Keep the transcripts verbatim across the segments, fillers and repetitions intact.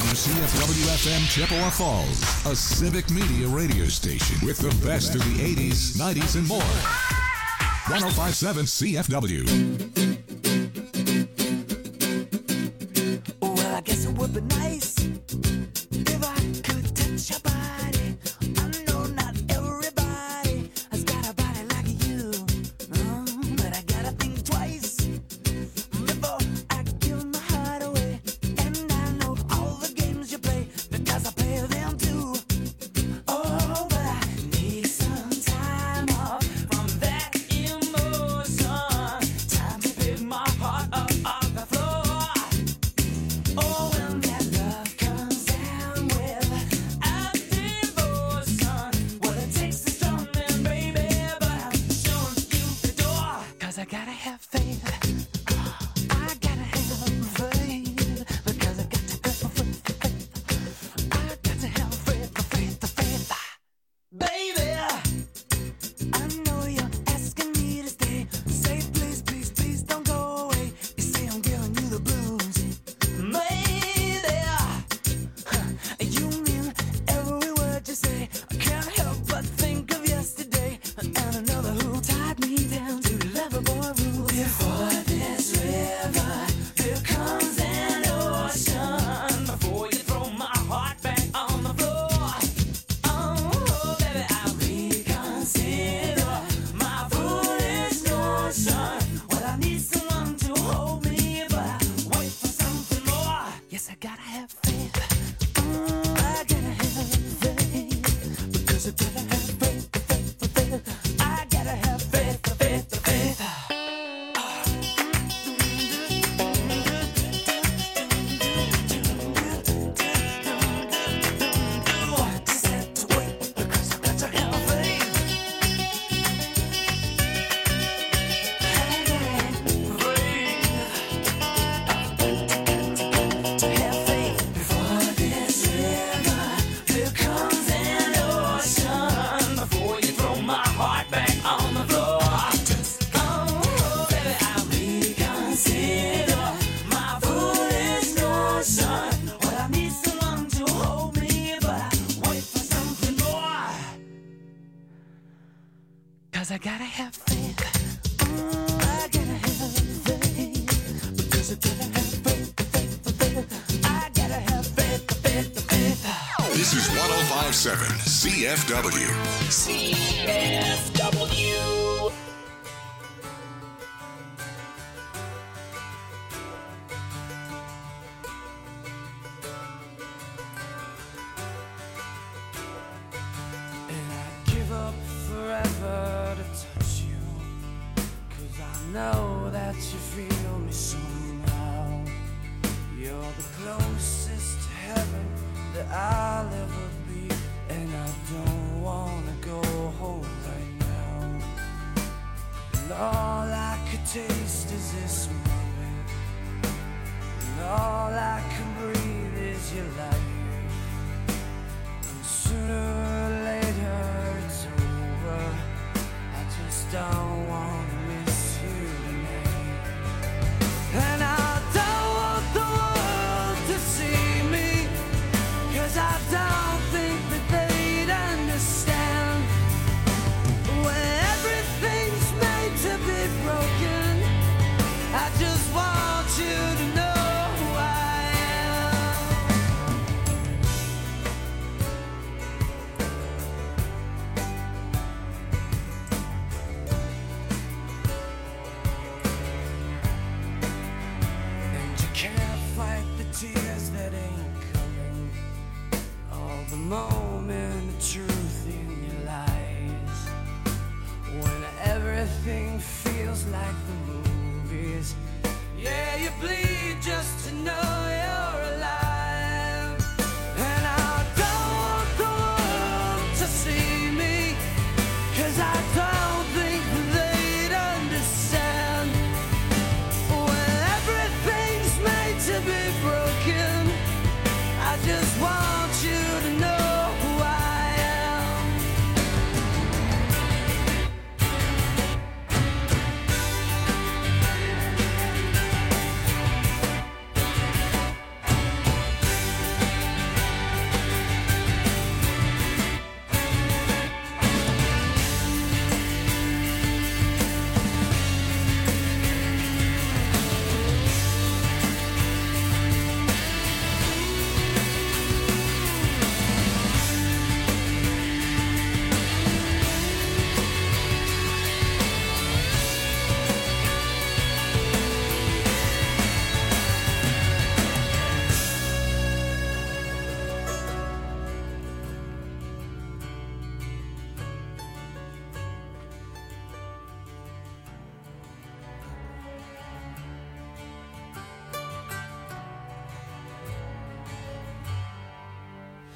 C F W F M Chippewa Falls, a civic media radio station with the best of the eighties, nineties, and more. one oh five point seven C F W. Well, I guess it would be nice if I could touch your body. I know not everybody has got a body like you, mm, but I gotta think twice before I give my heart away. And I know all the games you play because I play them too. Oh, but I need some time off from that emotion. Time to pick my heart up off the floor. Oh, when that love comes down with a devotion, well, it takes a strong man, baby, but I'm showing you the door. Cause I gotta have faith. I gotta have faith. Because I got to have faith. I got to have faith, faith, faith. Baby, I know you're asking me to stay. Say please, please, please don't go away. You say I'm giving you the blues. Maybe you mean every word you say. I can't help but think of yesterday and another who tied me down to lover boy rules. Before this river, there comes an ocean. Before you throw my heart back on the floor. Oh, baby, I reconsider my foolish notion. Well, I need someone to hold me, but I wait for something more. Yes, I gotta have faith. Mm, I gotta have faith. Because I gotta have faith, faith, faith. I gotta have faith, faith, faith. Just have to wait because I got to have faith. I gotta have faith. To have faith before this river, there comes an ocean. Before you throw my heart back on the floor. Oh, baby, I reconsider my foolish notion. Well, I need someone to hold me, but I wait for something more. Cause I gotta have faith. Mm, I gotta have faith. Because I gotta have faith, faith, faith. I gotta have faith, faith, faith. This is one oh five point seven C F W. C F W. And I'd give up forever to touch you. Cause I know that you feel me somehow. You're the closest to heaven that I'll ever be. And I don't wanna go home right now. And all I could taste is this moment. And all I can breathe is your life. And sooner or later it's over. I just don't wanna miss you tonight. And I don't want the world to see me. Cause I don't think that they'd understand. When everything's made to be broken, I just want you to know who I am. And you can't fight the tears that ain't coming. All the moment of truth in your lies. When everything feels like the movies. Yeah, you bleed just to know you're alive. And I don't want the world to see me. Cause I don't think they'd understand. When everything's made to be broken, I just want you to know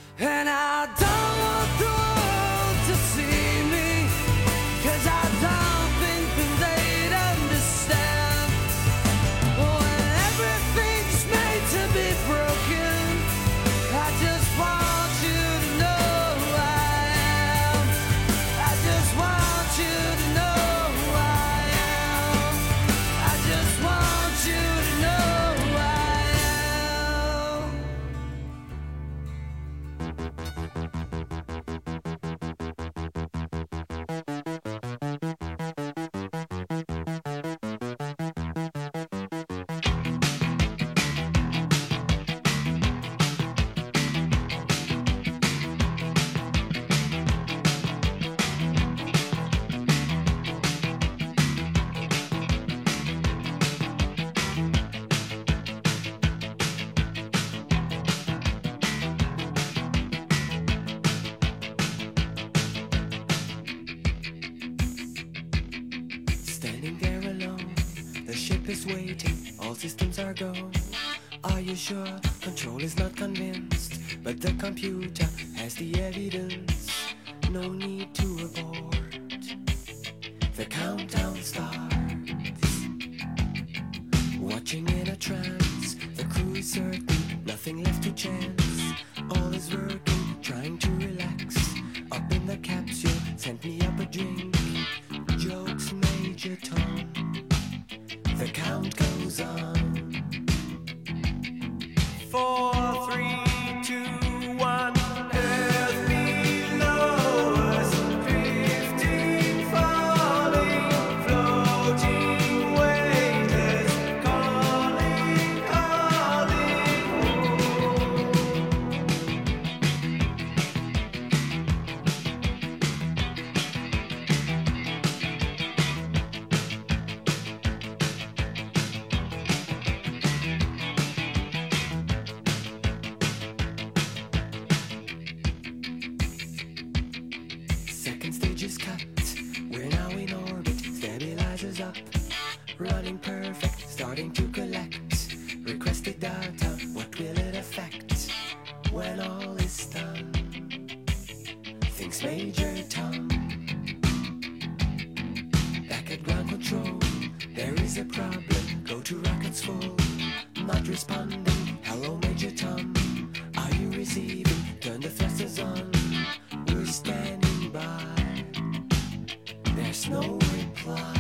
And I don't want the world to see me, 'cause I don't think that they'd understand. When everything's made to be broken, I just want you to know who I am. I just want you to know who I am. I just want you to know who I am. Standing there alone, the ship is waiting, all systems are go. Are you sure? Control is not convinced, but the computer has the evidence. No need to abort. The countdown starts. Watching in a trance, the crew is certain, nothing left to chance. All is working, trying to relax. Up in the capsule, sent me up a drink. Jokes, Major Tom. The count goes on. Four, three, two, one. Earth below us, drifting, falling, floating, weightless, calling, calling home. Second stage is cut. We're now in orbit. Stabilizers up. Running perfect. Starting to collect. Requested data. What will it affect when all is done? Thinks Major Tom. Back at ground control. There is a problem. Go to rockets full. Not responding. Hello, Major Tom. Are you receiving? Turn the thrusters on. We're standing by. There's no reply.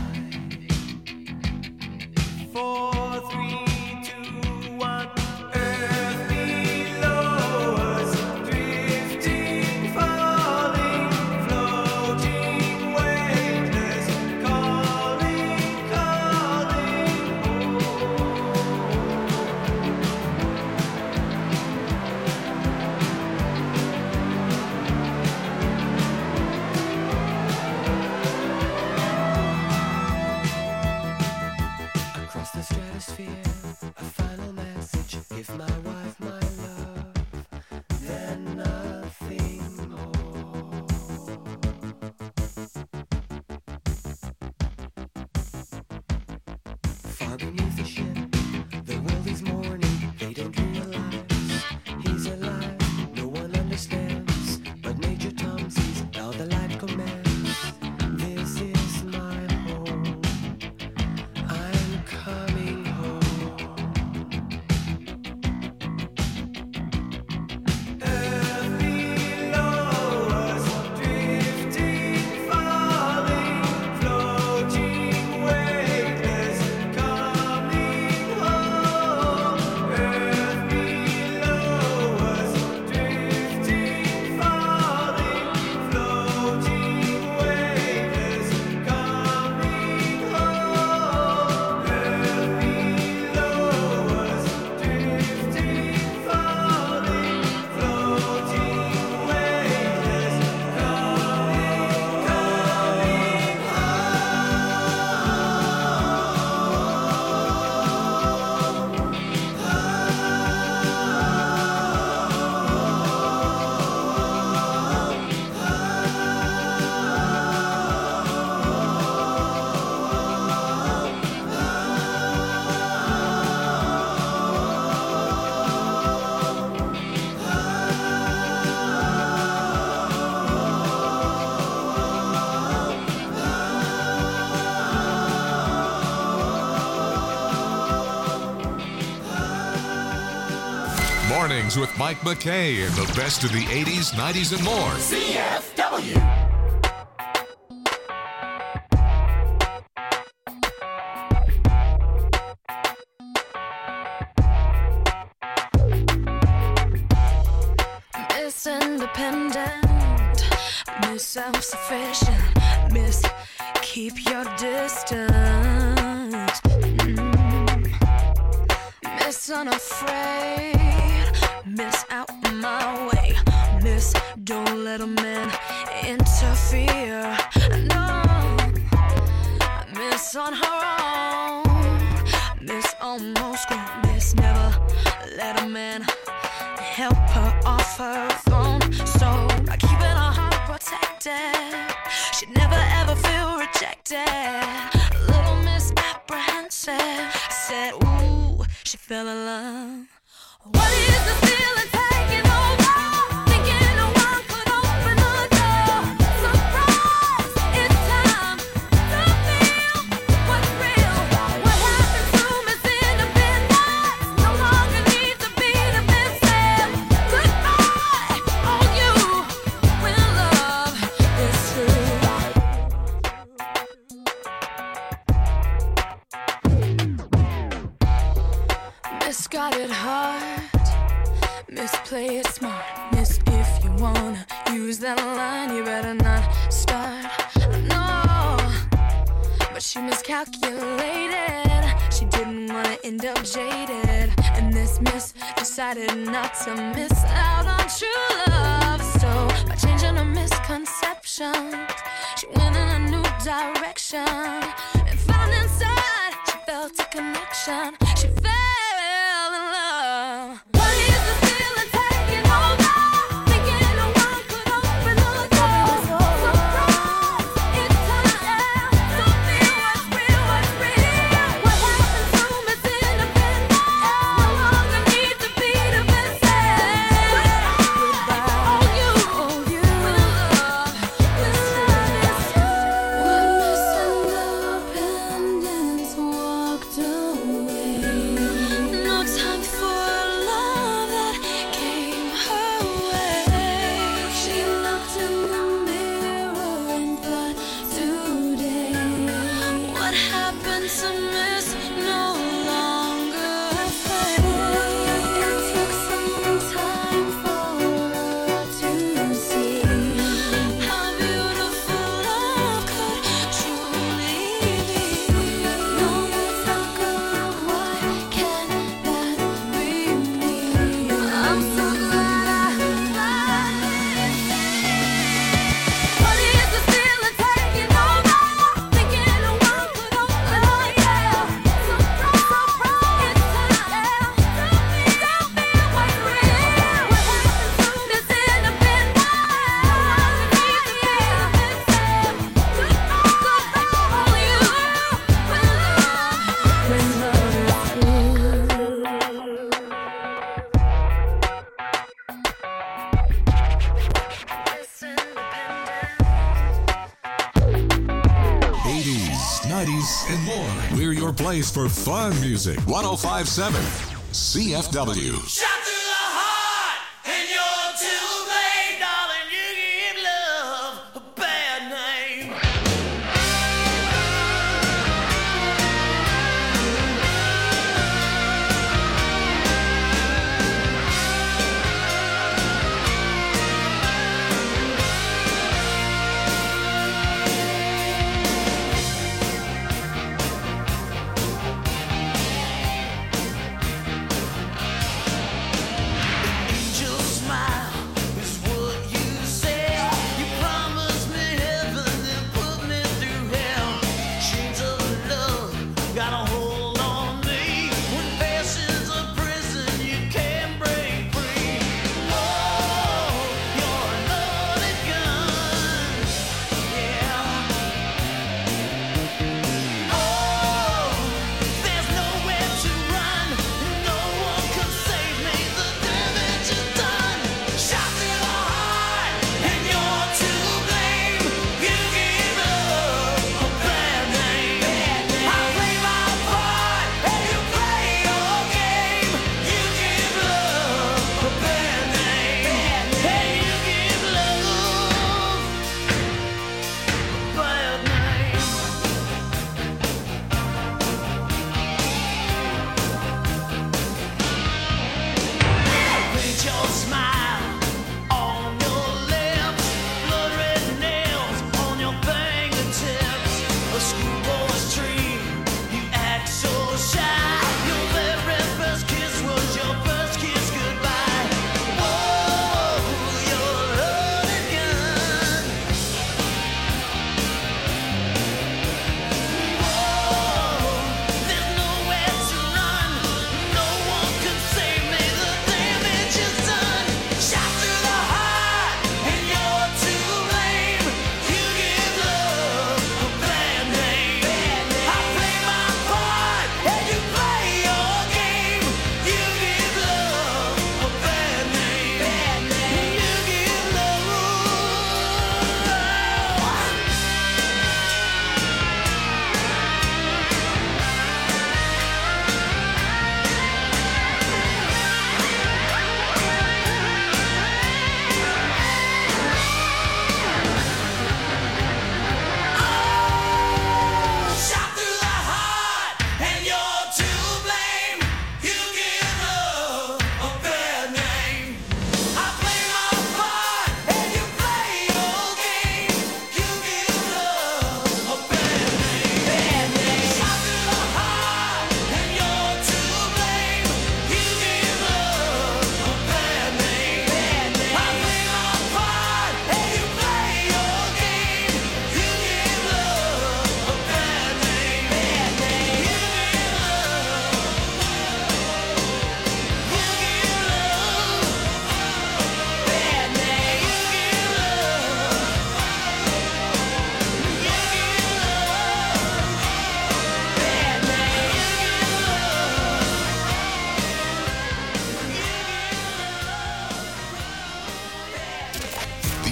Four, three, two, one. Earth below us, drifting, falling, floating, weightless, calling, calling across the stratosphere, a final message. Give my wife my love, then nothing more. Far beneath the ship, the world is mourning. They don't realize he's alive. No one understands, but Major Tom sees how the light commands. This is my home. I'm coming home. Earth below us, drifting, falling, floating, weightless, calling, Weekends with Mike McKay and the best of the eighties, nineties, and more. C F W. Miss Independent, Miss Self-Sufficient, Miss Keep Your Distance, mm. Miss Unafraid, Miss Out My Way, Miss Don't Let a Man Interfere, no, Miss On Her Own, Miss Almost Grown, Miss Never Let a Man help her off her throne. So by keeping her heart protected, she'd never ever feel rejected. Little Miss Apprehensive, I said, ooh, she fell in love. What is the feeling taking over? Thinking no one could open the door. Surprise, it's time to feel what's real. What happened to Miss Independence? No longer needs to be defensive. Goodbye, all you when love is true. Miss got it hard. Miss play it smart. Miss if you wanna use that line, you better not start. No, but she miscalculated. She didn't wanna end up jaded. And this miss decided not to miss out on true love. So by changing her misconceptions, she went in a new direction and found inside she felt a connection. She fell in love. What is the feeling taking over? Thinking no one could open the door. Surprise, it's time to feel what's real, what's real. What happened to Miss Independence? No longer needs to be defensive. Goodbye, all you, all you when love, when love is true. When Miss Independence walked away, no time for love that came her way. She looked in the mirror and thought, today, what happened to Miss no longer fades. It took some time for her to see how beautiful love could truly be. No more talk of why can't that be me. I'm so glad I finally see. What is the feeling taking over? Thinking no one could open the door. Surprise, surprise, it's time to feel, feel what's real. What happened to Miss Independence? Goodbye, all you when love, when eighties, nineties, and more. We're your place for fun music. one oh five point seven C F W. Shot through the heart, and you're too late, darling. You give love a bad name.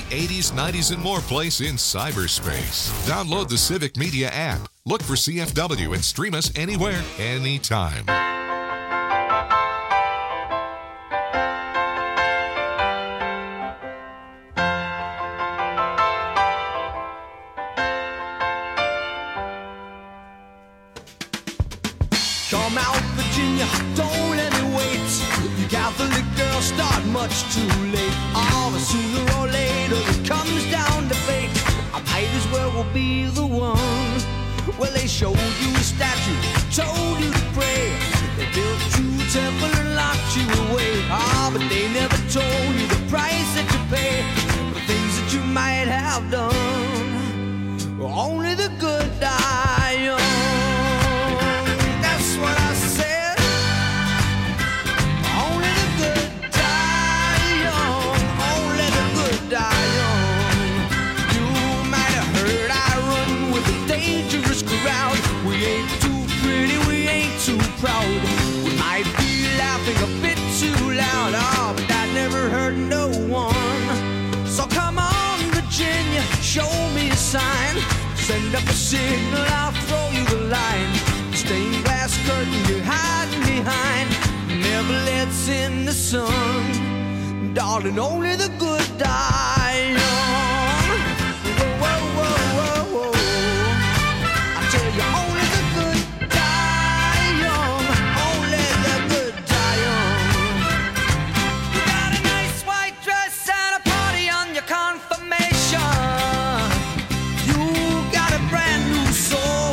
eighties, nineties, and more place in cyberspace. Download the Civic Media app. Look for C F W and stream us anywhere, anytime. Come out, Virginia, don't let me wait. You Catholic girls start much too late. Oh, but sooner or later it comes down to fate. I might as well will be the one. Well, they showed you a statue, told you to pray. They built you a temple and locked you away. Ah, but they never told you the price that you pay for things that you might have done. Only the good die young. What I said, only the good die young, only the good die young. You might have heard I run with a dangerous crowd. We ain't too pretty, we ain't too proud. We might be laughing a bit too loud, oh, but that never hurt no one. So come on, Virginia, show me a sign. Send up a signal, I'll throw you the line. Stained glass curtain you're hiding behind never lets in the sun. Darling, only the good die young. Whoa, whoa, whoa, whoa, whoa. I tell you, only the good die young. Only the good die young. You got a nice white dress and a party on your confirmation. You got a brand new soul.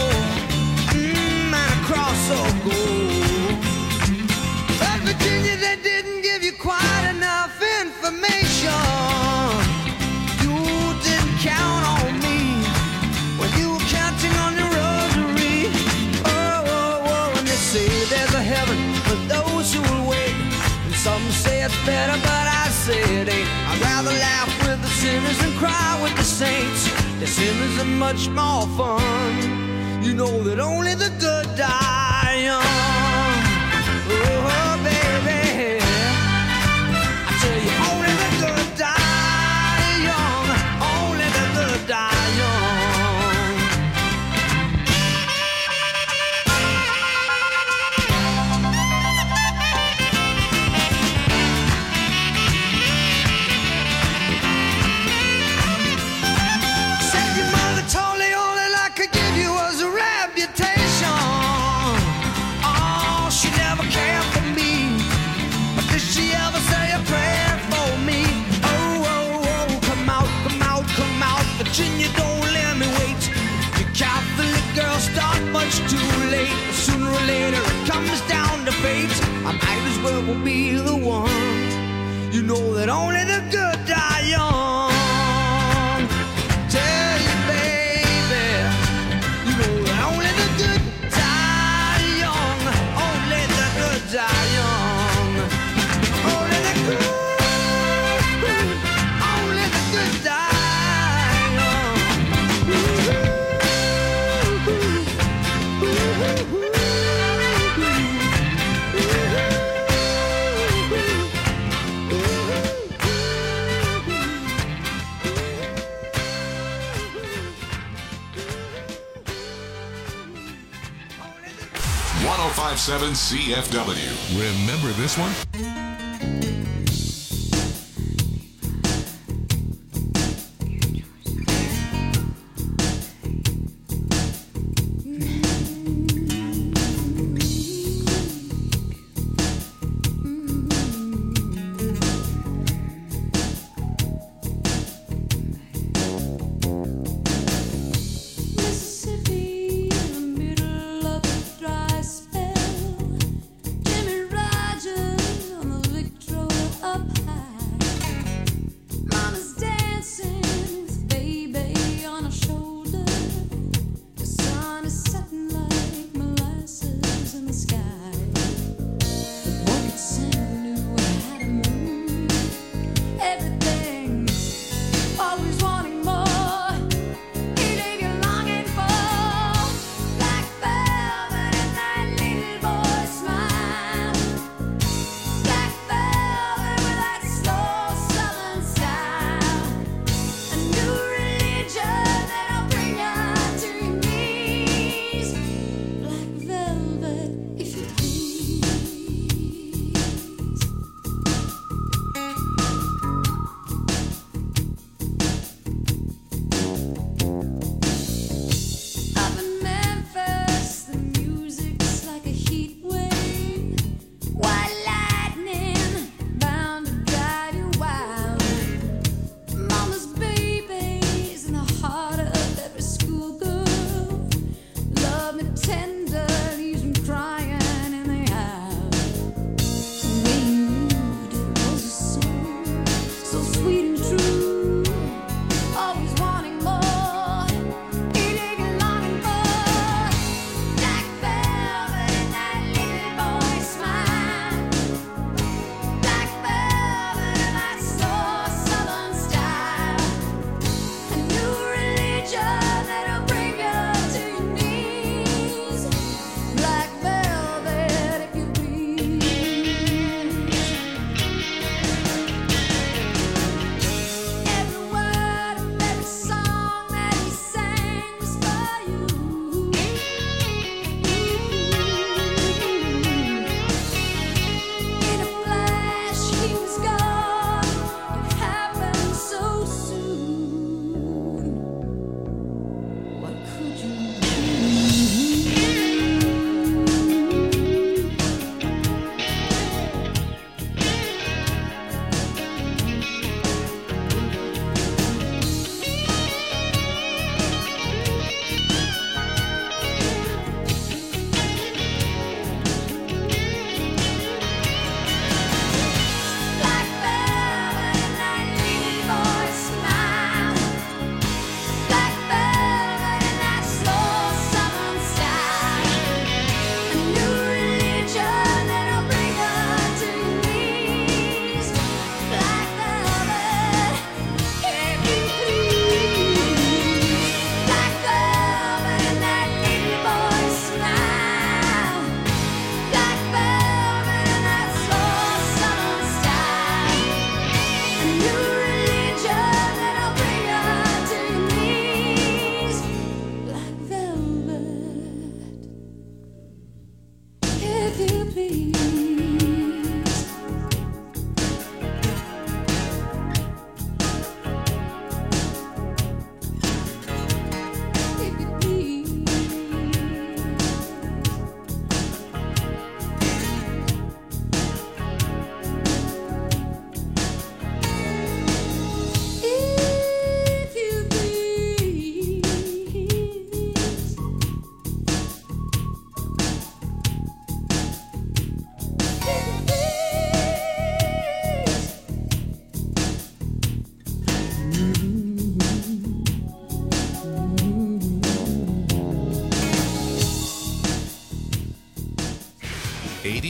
So gold. But Virginia, they didn't give you quite enough information. You didn't count on me when you were counting on your rosary. Oh, oh, oh, and they say there's a heaven for those who will wait. And some say it's better, but I say it ain't. I'd rather laugh with the sinners than cry with the saints. The sinners are much more fun. You know that only the good die young. Oh, baby, I tell you, only the good die young. Only the good die young. Said your mother told me all that I could give you was a reputation. Oh, she never cared for me. But did she ever say a prayer for me? Oh, oh, oh, come out, come out, come out. Virginia, don't let me wait. You Catholic girls start much too late. Sooner or later it comes down to fate. I might as well be the one. You know that only the good die young. Tell you, baby, you know that only the good die young. Only the good die young. Only the good, only the good die young. Ooh, ooh, ooh, ooh, ooh. one oh five point seven C F W. Remember this one? Mississippi, in the middle of a dry spell. Jimmy Rogers on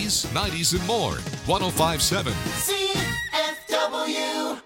eighties, nineties, and more. one oh five point seven C F W.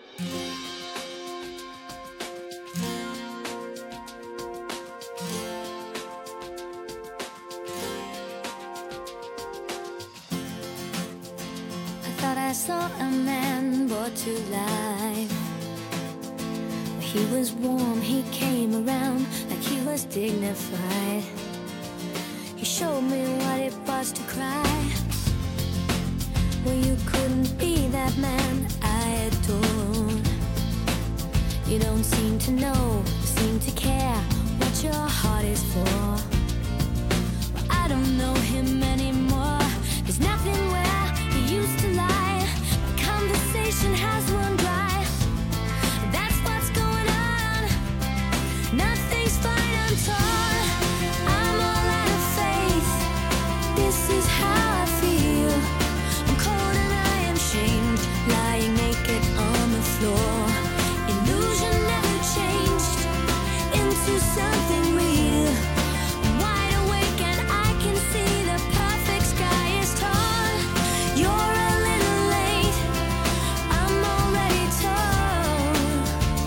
I thought I saw a man brought to life. He was warm, he came around like he was dignified. He showed me what it was to cry. Well, you couldn't be that man I adored. You don't seem to know, seem to care what your heart is for. Well, I don't know him anymore. There's nothing where he used to lie. My conversation has run dry. That's what's going on. Nothing's fine, I'm torn. I'm all out of faith. This is how I feel. I'm cold and I am shamed, lying naked on the floor. Illusion never changed into something real. I'm wide awake and I can see the perfect sky is torn. You're a little late, I'm already torn.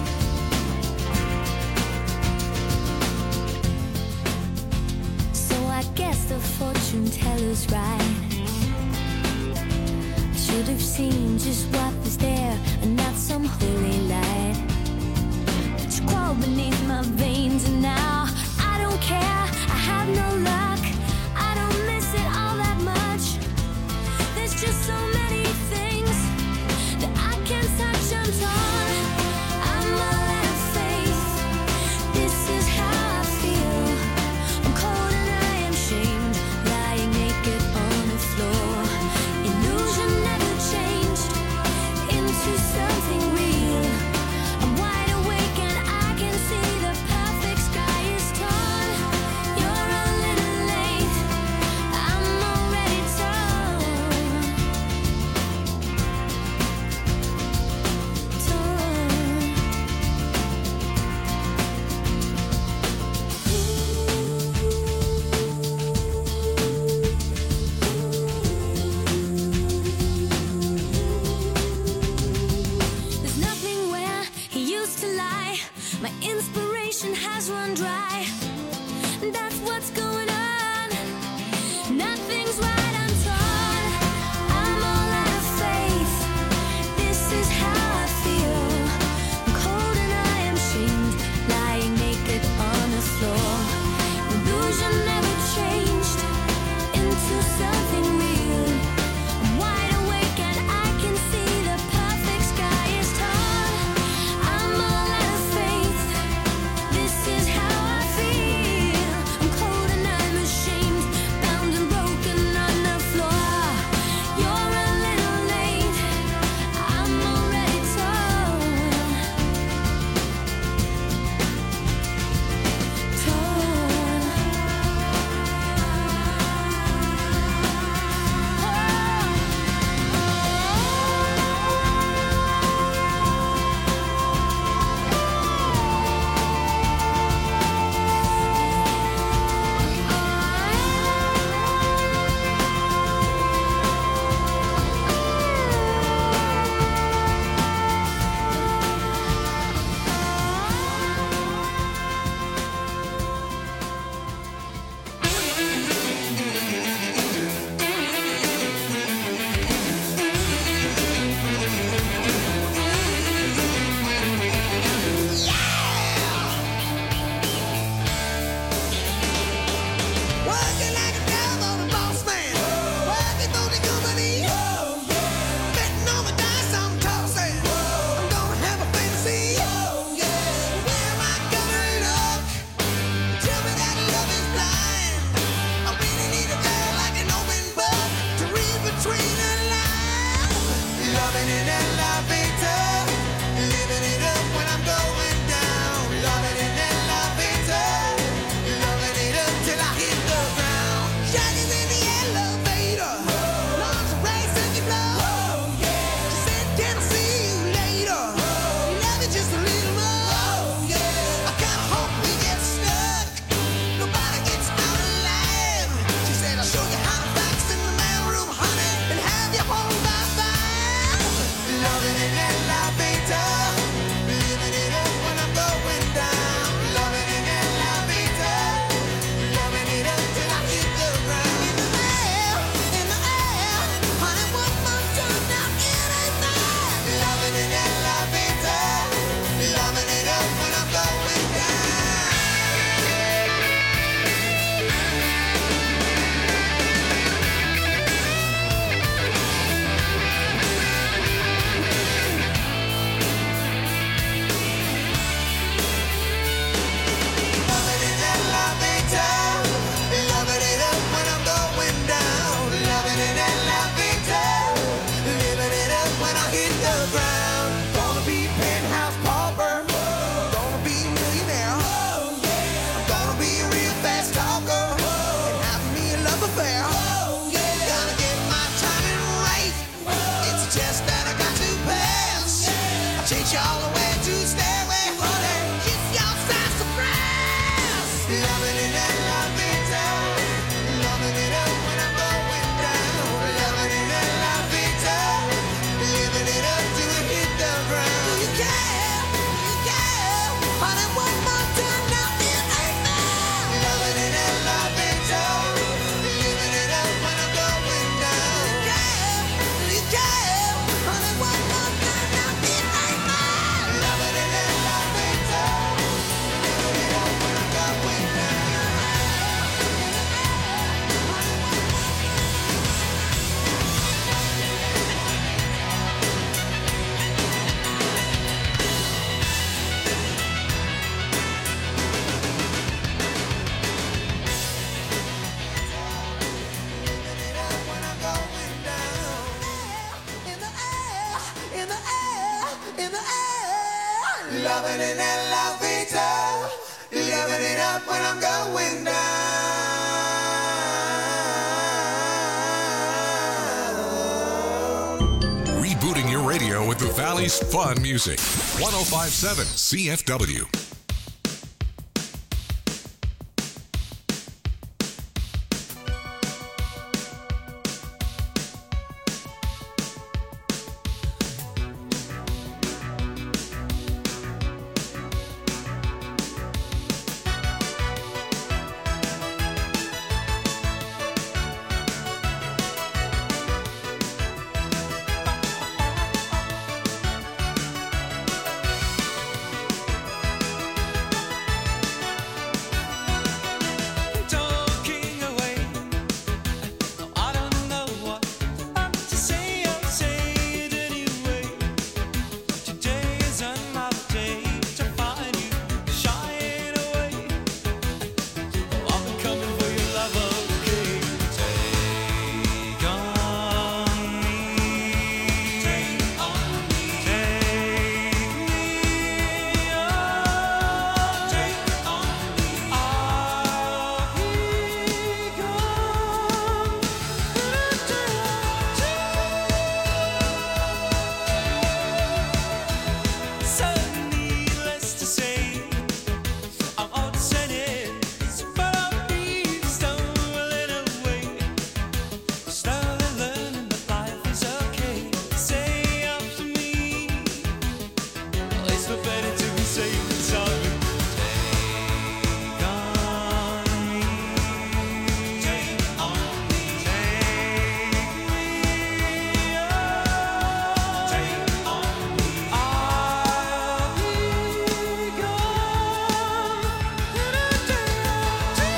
So I guess the fortune teller's right. I should have seen just what was there and not some holy light. But you crawled beneath my veins and now I don't care. I have no luck. I don't miss it all that much. There's just so many things that I can't touch. I'm torn. I'm all out of faith. This is how I feel. I'm cold and I am shamed, lying naked on the floor. Illusion never changed into something real. I'm wide awake and I can see the perfect sky is torn. You're a little late, I'm already torn. There's nothing where he used to lie. My inspiration has run dry. That's what's going on. Nothing's right, I'm torn. I'm all out of faith. This is how I feel. I'm cold and I am shamed, lying naked on the floor. Illusion never changed into something real. I'm wide awake and I can see the perfect sky is torn. I'm all out of faith. This is how I feel. you all the way to Stairway, honey. Kiss your sassafras. Loving it and loving it, loving it up when I'm going down. Loving it and loving it, living it up till we hit the ground. Do you care? Do you care? Honey, one more time now, it ain't fair. Loving it and loving it, living it up when I'm going down. Do you care? Do you care? Honey, one more time now, it ain't fair. Loving it and loving it, living it up when I'm going down. Loving it and loving it, loving it up when I'm going down. Rebooting your radio with the Valley's fun music. one oh five point seven C F W. Talking away, I don't know what I'm to say. I'll say it anyway. Today is another day to find you shying away. I've been coming for your love, okay? Take on me, take on me, take me on, take on me. I'll be gone. So needless to say, I'm all upset, but I'll be stumbling away, slowly learning that life is okay. Say after me, it's no better to be safe than sorry. Take on me, take on me, take me on, take on me. I'll be gone in a day or two.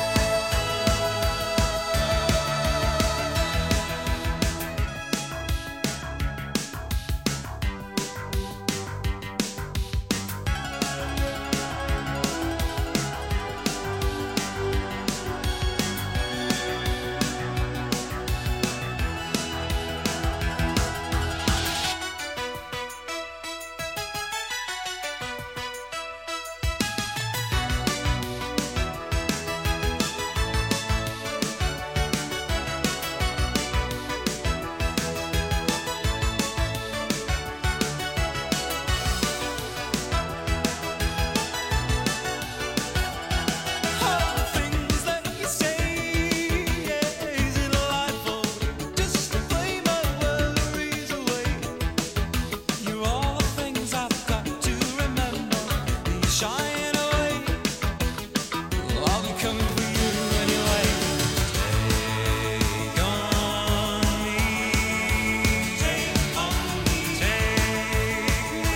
All the things that you say, is it delightful just to play my worries away? You're all the things I've got to remember. You're shying away. I'll be coming for you anyway. Take on me, take on me, take me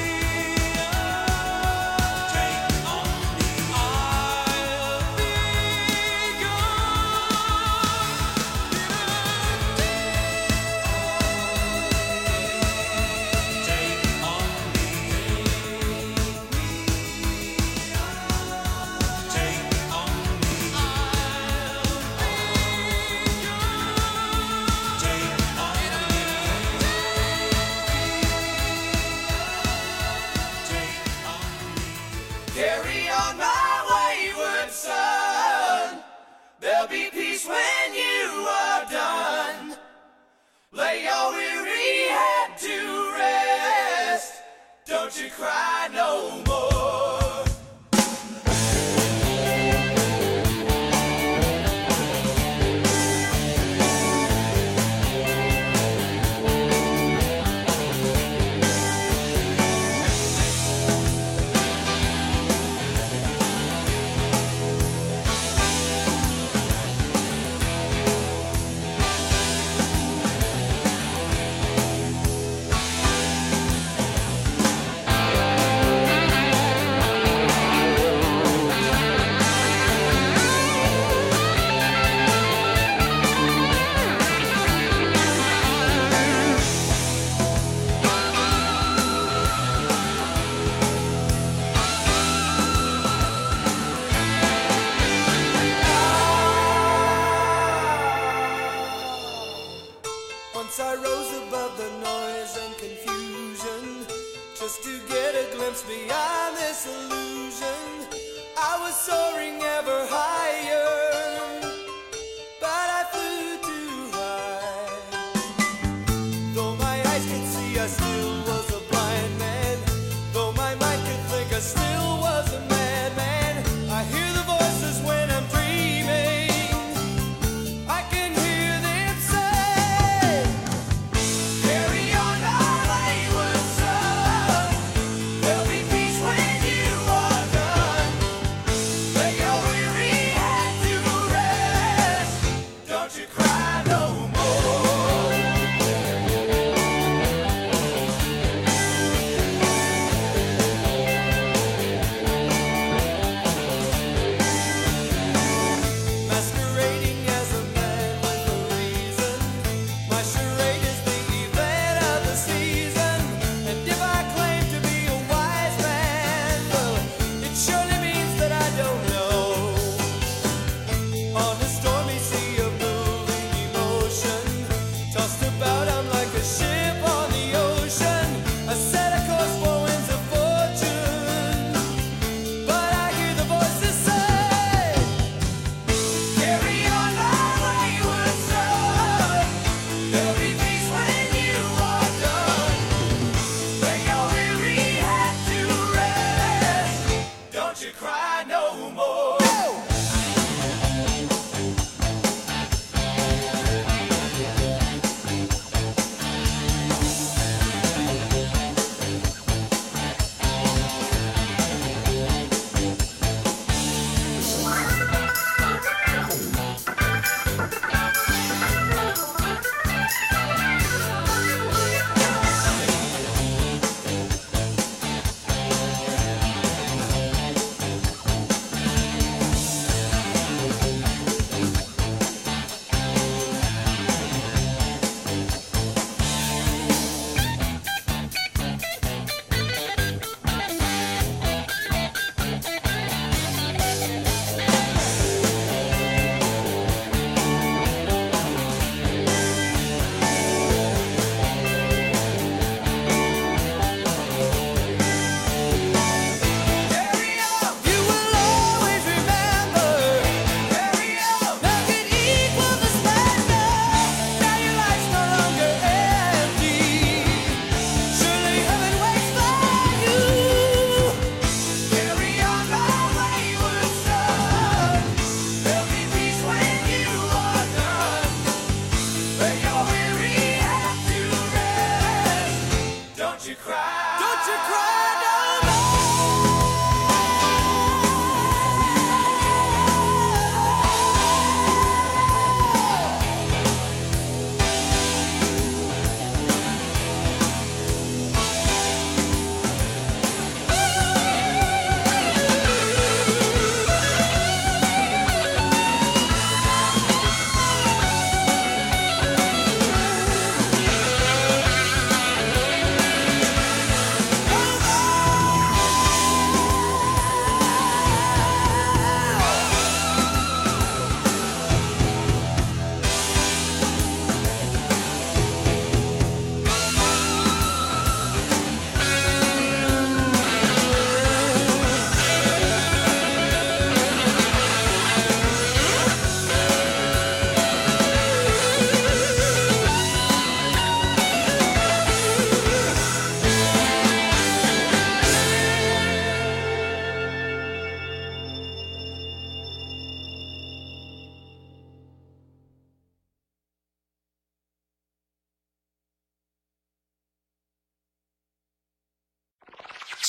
on, take on me. I'll be gone. Take on me, take on me. Carry on, my wayward son. There'll be peace when you are done. Lay your weary head to rest. Don't Don't you cry no more. Once I rose above the noise and confusion, just to get a glimpse beyond this illusion. I was soaring ever higher, but I flew too high. Though my eyes could see, I still was a blind man. Though my mind could think, I still was a madman. I hear the voices when I'm dreaming. I can hear them say, carry on our wayward son. There'll be peace when you are done. Lay your weary head to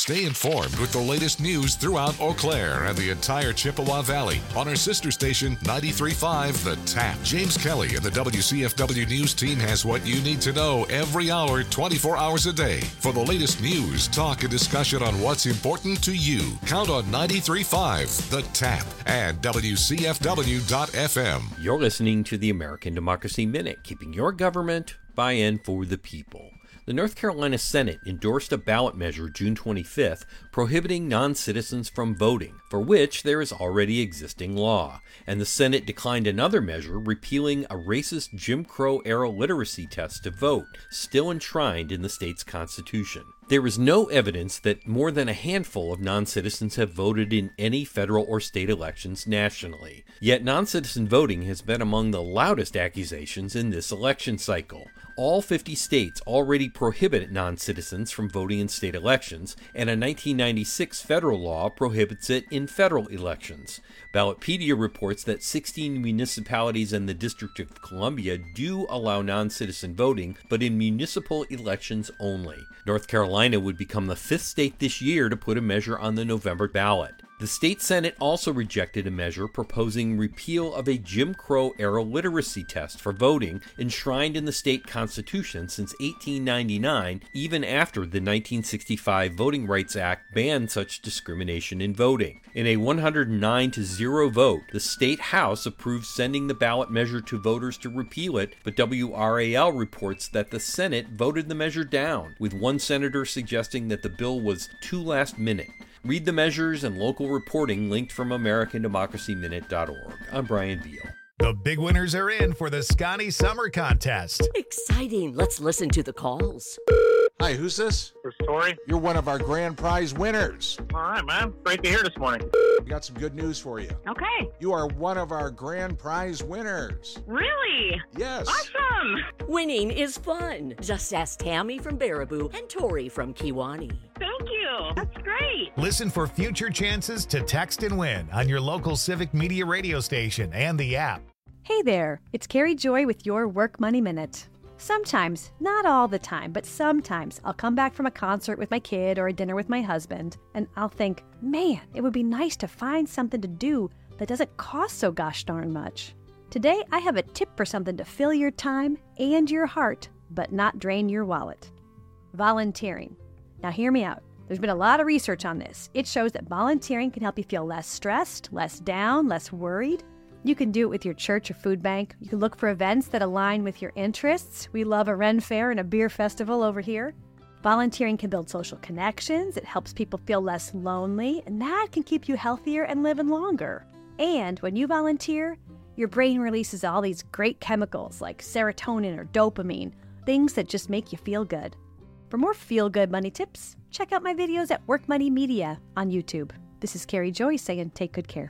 Stay informed with the latest news throughout Eau Claire and the entire Chippewa Valley on our sister station ninety-three point five The Tap. James Kelly and the W C F W News team has what you need to know every hour, twenty-four hours a day. For the latest news, talk, and discussion on what's important to you, count on ninety-three point five The Tap and W C F W dot F M. You're listening to the American Democracy Minute, keeping your government by and for the people. The North Carolina Senate endorsed a ballot measure June twenty-fifth prohibiting non-citizens from voting, for which there is already existing law. And the Senate declined another measure repealing a racist Jim Crow-era literacy test to vote, still enshrined in the state's constitution. There is no evidence that more than a handful of non-citizens have voted in any federal or state elections nationally. Yet non-citizen voting has been among the loudest accusations in this election cycle. All fifty states already prohibit non-citizens from voting in state elections, and a nineteen ninety-six federal law prohibits it in federal elections. Ballotpedia reports that sixteen municipalities and the District of Columbia do allow non-citizen voting, but in municipal elections only. North Carolina would become the fifth state this year to put a measure on the November ballot. The state Senate also rejected a measure proposing repeal of a Jim Crow-era literacy test for voting enshrined in the state constitution since eighteen ninety-nine, even after the nineteen sixty-five Voting Rights Act banned such discrimination in voting. In a one hundred nine to zero vote, the state House approved sending the ballot measure to voters to repeal it, but W R A L reports that the Senate voted the measure down, with one senator suggesting that the bill was too last minute. Read the measures and local reporting linked from American Democracy Minute dot org. I'm Brian Beal. The big winners are in for the Scotty Summer Contest. Exciting. Let's listen to the calls. Hi, who's this? This is Tori. You're one of our grand prize winners. All right, man. Great to hear this morning. We got some good news for you. Okay. You are one of our grand prize winners. Really? Yes. Awesome. Winning is fun. Just ask Tammy from Baraboo and Tori from Kiwani. Thank you. That's great. Listen for future chances to text and win on your local Civic Media radio station and the app. Hey there, it's Carrie Joy with your Work Money Minute. Sometimes, not all the time, but sometimes I'll come back from a concert with my kid or a dinner with my husband, and I'll think, man, it would be nice to find something to do that doesn't cost so gosh darn much. Today, I have a tip for something to fill your time and your heart, but not drain your wallet. Volunteering. Now hear me out. There's been a lot of research on this. It shows that volunteering can help you feel less stressed, less down, less worried. You can do it with your church or food bank. You can look for events that align with your interests. We love a Ren Fair and a beer festival over here. Volunteering can build social connections. It helps people feel less lonely, and that can keep you healthier and living longer. And when you volunteer, your brain releases all these great chemicals like serotonin or dopamine, things that just make you feel good. For more feel-good money tips, check out my videos at Work Money Media on YouTube. This is Carrie Joy saying take good care.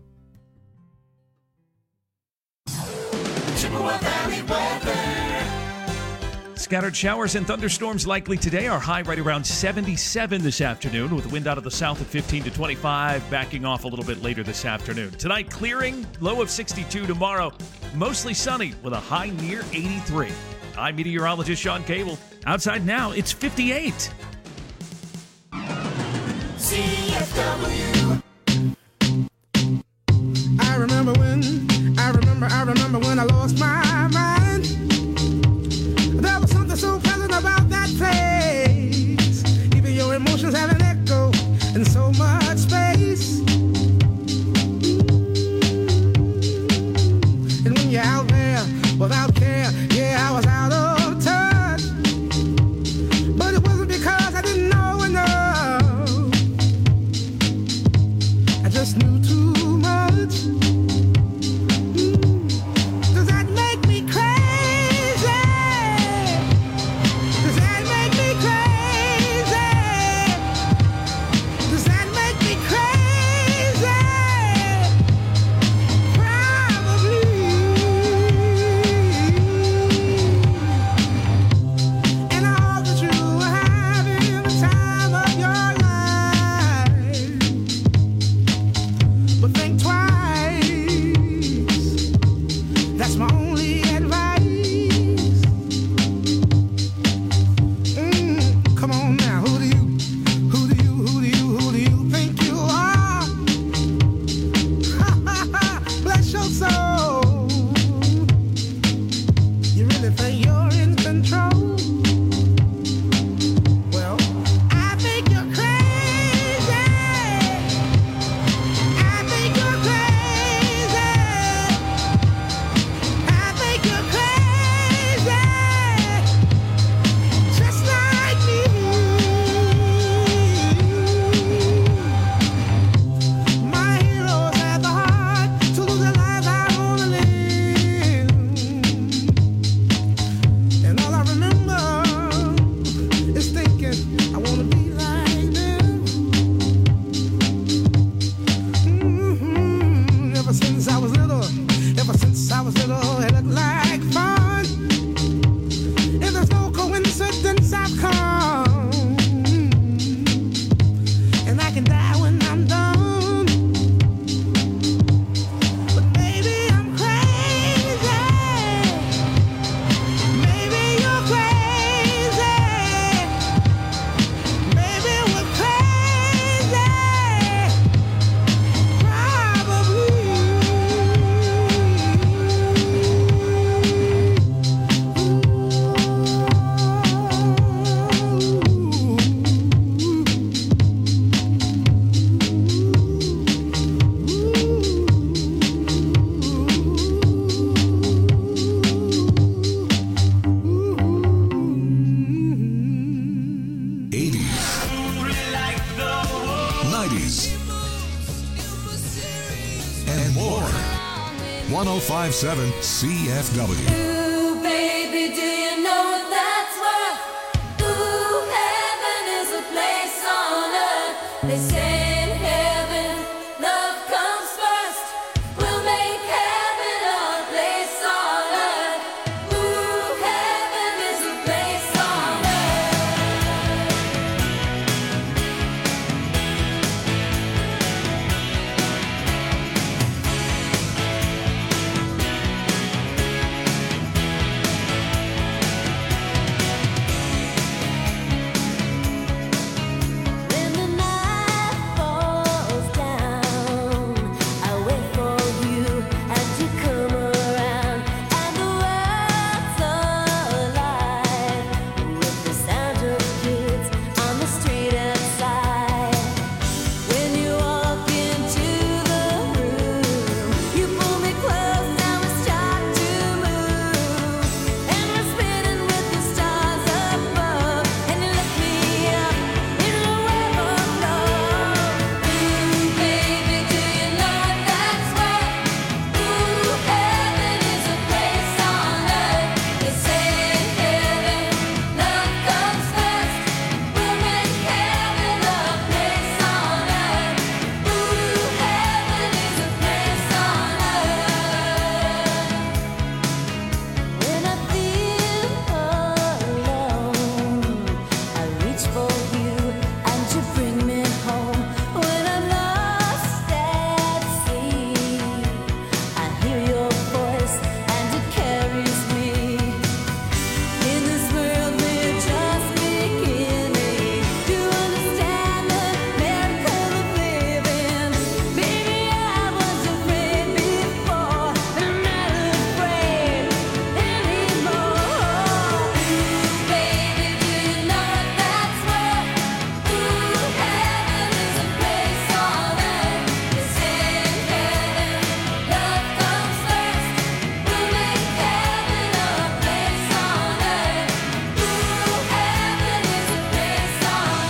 Chippewa Valley weather. Scattered showers and thunderstorms likely today. Our high right around seventy-seven this afternoon, with a wind out of the south at fifteen to twenty-five, backing off a little bit later this afternoon. Tonight, clearing, low of sixty-two. Tomorrow, mostly sunny with a high near eighty-three. I'm meteorologist Sean Cable. Outside now, it's fifty-eight. C F W. I remember when, I remember, I remember when I lost my mind. There was something so pleasant about that place. Even your emotions have an echo in so much space. And when you're out there without care, yeah, I was out of touch. But it wasn't because I didn't know enough. I just knew too much. Does that make me crazy? Does that make me crazy? Does that make nineties, and more. one oh five point seven C F W. Ooh, baby, do you know what that's worth? Ooh, heaven is a place on earth. They say in heaven, love comes first. We'll make heaven a place on earth. Ooh, heaven is a place on When the night falls down, I wait for you as you come around, and the world's alive with the sound of kids on the street outside. When you walk into the room, you pull me close, now we start to move, and we're spinning with the stars above, and you lift me up in a web of love. Ooh, baby, do you know what that's worth? Ooh, heaven is a place on earth. They say in heaven, love comes first. We'll make heaven a place on earth. Ooh, heaven is a place on earth. When I feel alone, I reach for you and you bring me home. When I'm lost at sea, I hear your voice and it carries me. In this world we're just beginning to understand the miracle of living. Baby, I was afraid before, but I'm not afraid anymore. Ooh, baby, do you know what that's worth? Ooh, heaven is a place on earth. They say in heaven, love comes first. We'll make heaven a place on earth. Ooh, heaven is a place on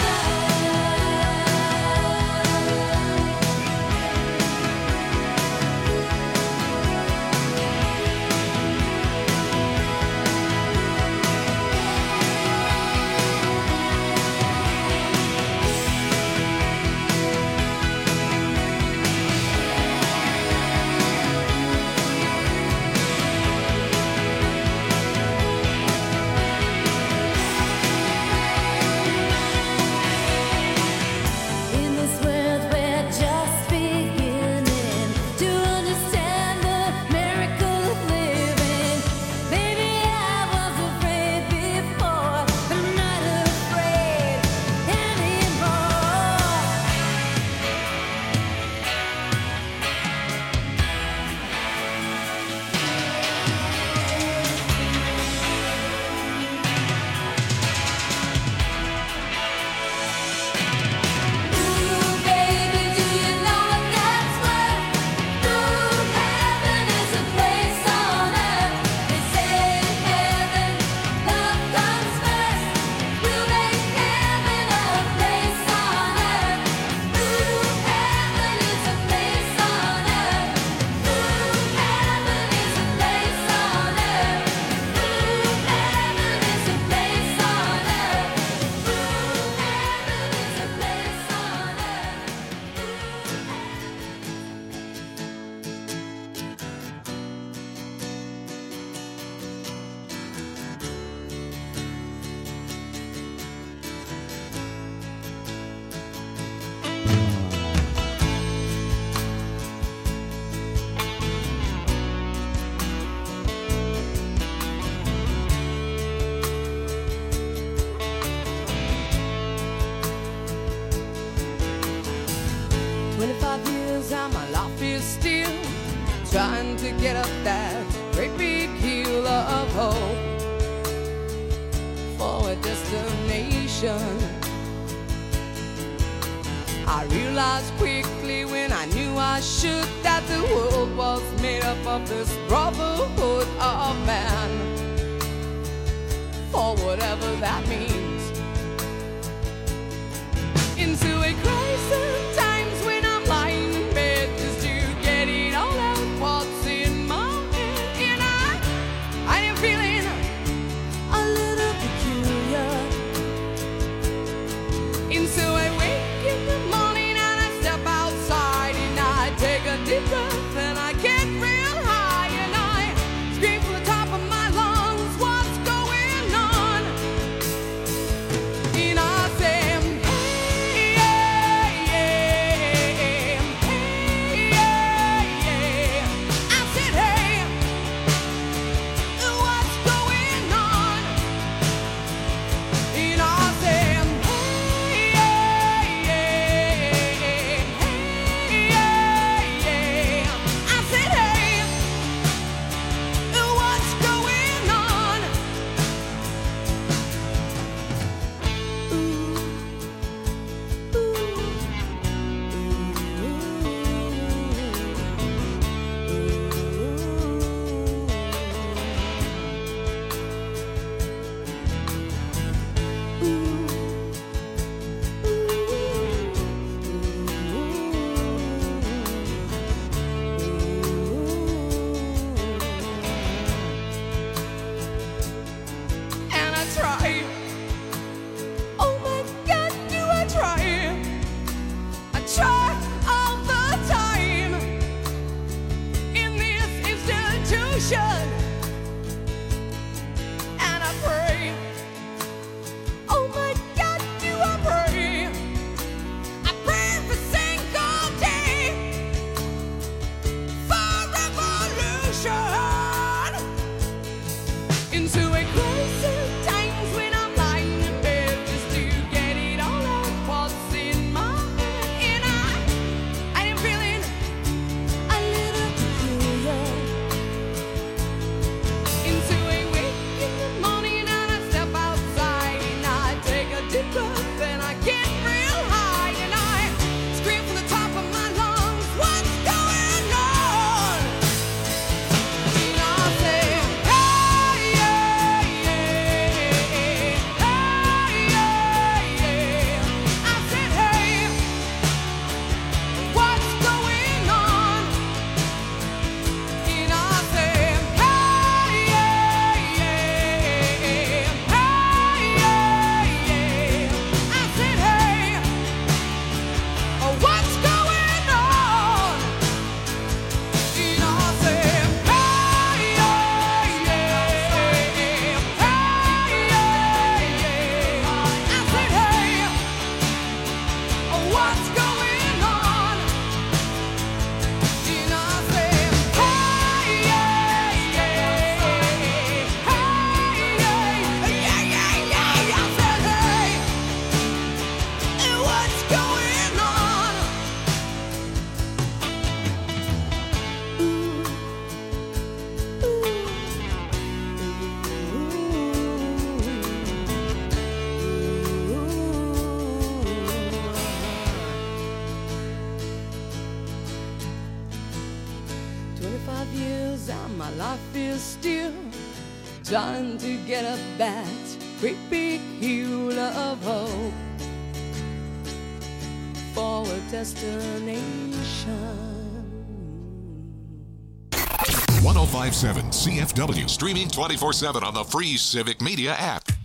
In this world we're just beginning to understand the miracle of living. Baby, I was afraid before, but I'm not afraid anymore. Ooh, baby, do you know what that's worth? Ooh, heaven is a place on earth. They say in heaven, love comes first. We'll make heaven a place on earth. Ooh, heaven is a place on earth. Ooh, heaven is a place on earth. Ooh, heaven is a place on earth. Ooh, heaven is a place on earth. Twenty-five years and my life is still trying to get up that great big hill of hope for a destination. I realized quickly when I knew I should that the world was made up of this brotherhood of man, for whatever that means. Into a crisis time revolution. And I pray, oh my God, do I pray? I pray every single day for revolution. Into a crisis times when I'm lying in bed just to get it all out what's in my head. And I, I am feeling a little peculiar. Into a wake in the morning and I step outside and I take a deep breath and I get real high and I scream from the top of my lungs, what's going on? And I say, hey, yeah, yeah, hey, yeah, yeah. I said, hey, what's going on? And I said, hey, yeah, yeah, hey, yeah, yeah. I said, hey, oh, what's going on? And I said, hey, yeah, yeah, hey, yeah, yeah. I said, hey, oh, what's going on? And I said, hey, yeah, yeah, hey, yeah, yeah, yeah, yeah. I said, hey, and what's going on? Twenty-five years and my life is still trying to get up that great big hill of hope for a destination. ten fifty-seven C F W, streaming twenty-four seven on the free Civic Media app.